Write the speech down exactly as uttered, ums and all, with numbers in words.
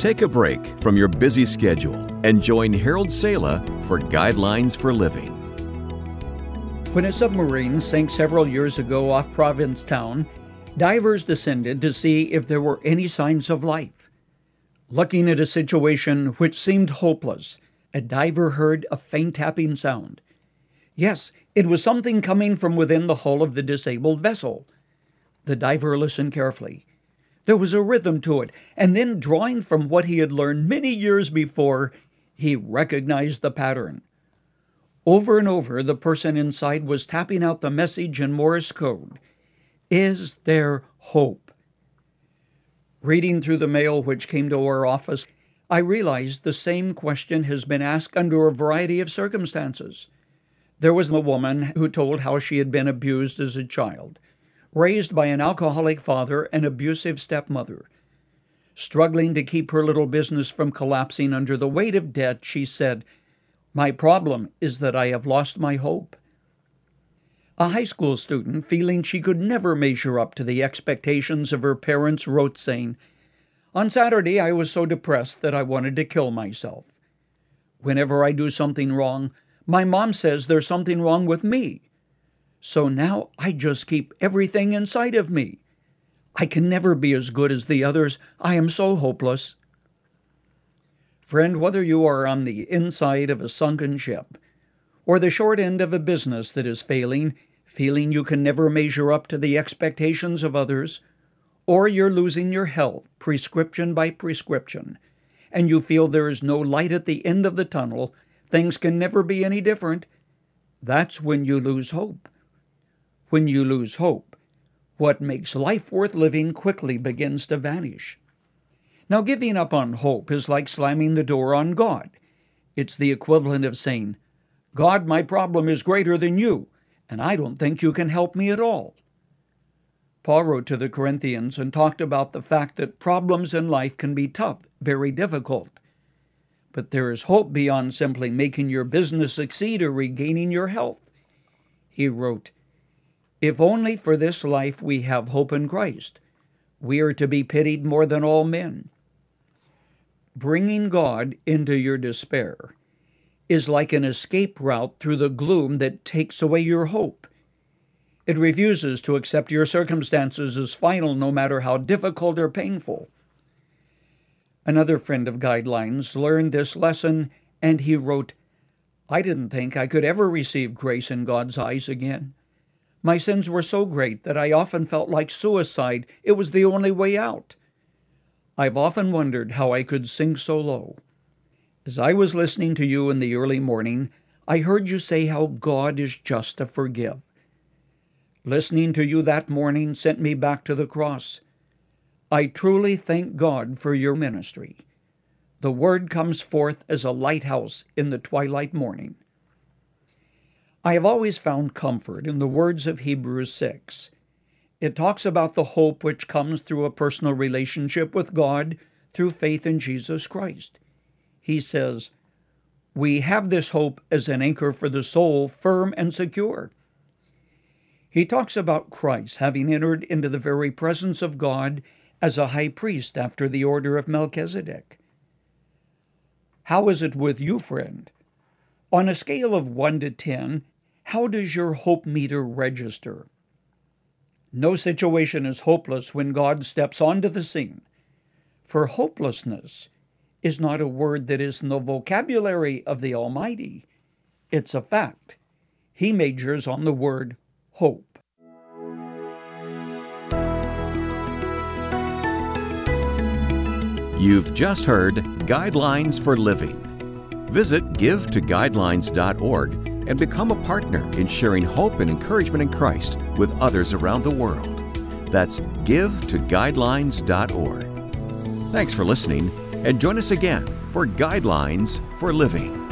Take a break from your busy schedule and join Harold Sala for Guidelines for Living. When a submarine sank several years ago off Provincetown, divers descended to see if there were any signs of life. Looking at a situation which seemed hopeless, a diver heard a faint tapping sound. Yes, it was something coming from within the hull of the disabled vessel. The diver listened carefully. There was a rhythm to it, and then, drawing from what he had learned many years before, he recognized the pattern. Over and over, the person inside was tapping out the message in Morse code. Is there hope? Reading through the mail which came to our office, I realized the same question has been asked under a variety of circumstances. There was a woman who told how she had been abused as a child, raised by an alcoholic father and abusive stepmother. Struggling to keep her little business from collapsing under the weight of debt, she said, "My problem is that I have lost my hope." A high school student, feeling she could never measure up to the expectations of her parents, wrote saying, "On Saturday I was so depressed that I wanted to kill myself. Whenever I do something wrong, my mom says there's something wrong with me. So now I just keep everything inside of me. I can never be as good as the others. I am so hopeless." Friend, whether you are on the inside of a sunken ship or the short end of a business that is failing, feeling you can never measure up to the expectations of others, or you're losing your health prescription by prescription, and you feel there is no light at the end of the tunnel, things can never be any different, that's when you lose hope. When you lose hope, what makes life worth living quickly begins to vanish. Now, giving up on hope is like slamming the door on God. It's the equivalent of saying, "God, my problem is greater than you, and I don't think you can help me at all." Paul wrote to the Corinthians and talked about the fact that problems in life can be tough, very difficult. But there is hope beyond simply making your business succeed or regaining your health. He wrote, "If only for this life we have hope in Christ, we are to be pitied more than all men." Bringing God into your despair is like an escape route through the gloom that takes away your hope. It refuses to accept your circumstances as final, no matter how difficult or painful. Another friend of Guidelines learned this lesson, and he wrote, "I didn't think I could ever receive grace in God's eyes again. My sins were so great that I often felt like suicide. It was the only way out. I've often wondered how I could sink so low. As I was listening to you in the early morning, I heard you say how God is just to forgive. Listening to you that morning sent me back to the cross. I truly thank God for your ministry. The word comes forth as a lighthouse in the twilight morning." I have always found comfort in the words of Hebrews six. It talks about the hope which comes through a personal relationship with God through faith in Jesus Christ. He says, "We have this hope as an anchor for the soul, firm and secure." He talks about Christ having entered into the very presence of God as a high priest after the order of Melchizedek. How is it with you, friend? On a scale of one to ten, how does your hope meter register? No situation is hopeless when God steps onto the scene, for hopelessness is not a word that is in the vocabulary of the Almighty. It's a fact. He majors on the word hope. You've just heard Guidelines for Living. Visit give to guidelines dot org and become a partner in sharing hope and encouragement in Christ with others around the world. That's give to guidelines dot org. Thanks for listening, and join us again for Guidelines for Living.